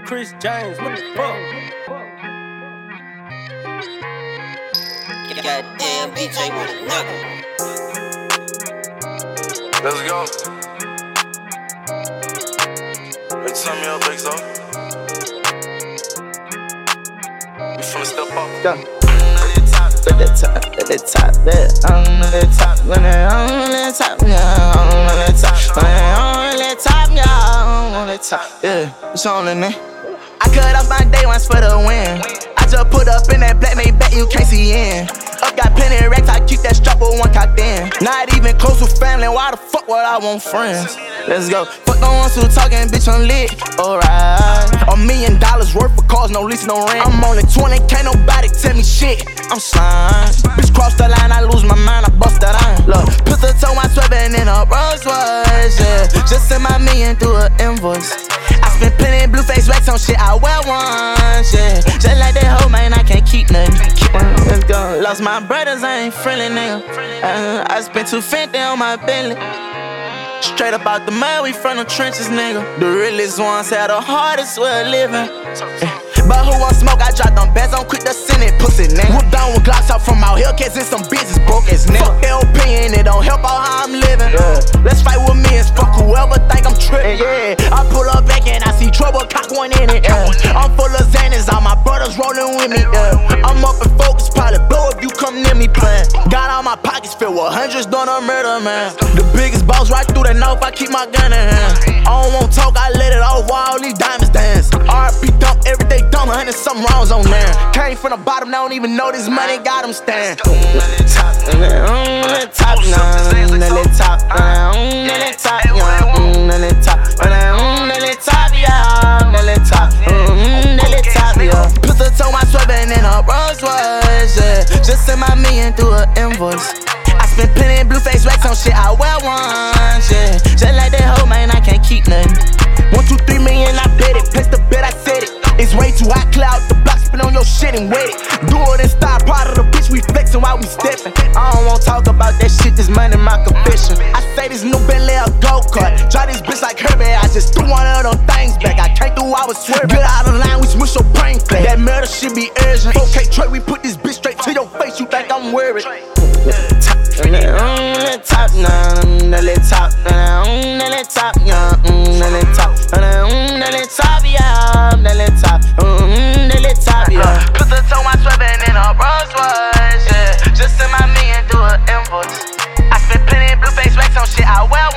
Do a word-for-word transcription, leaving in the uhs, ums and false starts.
Chris James, what the fuck? Goddamn D J with another. Let's go. Hey, turn me up, big so. We finna step up. Go. At the top, at the top, yeah. I'm at the top, when I'm at the top, yeah. I'm at the top, when I'm at the top, yeah. I'm at the top, yeah. It's on in there. I cut off my day ones for the win. I just put up in that black made back, you can't see in. Up got plenty of racks, I keep that strap with one cocked in. Not even close with family, why the fuck would I want friends? Let's go. Fuck the ones who talking, bitch, I'm lit. Alright. A million dollars worth of cars, no lease, no rent. I'm only twenty, can't nobody tell me shit. I'm slime. Bitch, cross the line, I lose my mind, I bust that iron. Look, pistol toe, my sweating in a Rolls Royce, yeah. Just send my million through an invoice. I spent plenty blue face racks on shit I wear once, yeah. Just like that hoe, man, I can't keep nothing. Let's go. Lost my brothers, I ain't friendly, nigga. Uh, I spent two fifty on my Bentley. Straight up out the mud, we from the trenches, nigga. The realest ones had the hardest way of living. Yeah. But who want smoke? I dropped them bands on quick to send it, pussy nigga. Whoop down with Glocks out from out Hellcats and some bitches broke as nigga. Fuck L P and it don't help out how I'm living. Yeah. Let's fight with me and fuck whoever think I'm tripping. Yeah, I pull up back and I see trouble, cock one in it. Yeah. I'm full of Xanax, all my brothers rolling with me. Yeah. I'm up and focused, probably blow if you come near me playing. Got all my pockets filled with hundreds, done a murder, man. The biggest boss right through the north, I keep my gun in hand. I don't want talk, I let it off while all these diamonds dance. R P dump every day, dump a hundred something wrongs on there. Came from the bottom, I don't even know this money got them stand. On the top, on the top, now, on the top, on the top, yeah, on the top, on the top, yeah, on the top, on the top, yeah. Pistol toe, my sweating in a Rolls Royce, yeah. Just send my million through an invoice. I spent plenty blue face racks on shit I wear once, yeah. Just like that hoe, man, I can't keep nothing. One, two, three million, I bet it. Place the bet, I said it. It's way too hot, cloud the block, spin on your shit and wet it. Do it in style, proud of the bitch, we flexing while we stepping. I don't wanna talk about that shit, this money my confession. I say this new Bentley a go-kart. Try this bitch like Herbie, I just threw one of them things back. I can't do, I was swerving. Get out of line, we smush your brain flat. That murder shit be urgent. four K truck, we put this bitch straight to your face, you think I'm worried. On the top, now, on the top, on the top, yeah, on the top, on the top, yeah, on the top, on the top, yeah. Pistol toe, my sweating in a Rolls Royce, yeah. Just send my million through an invoice. I spent plenty blue face racks on shit I wear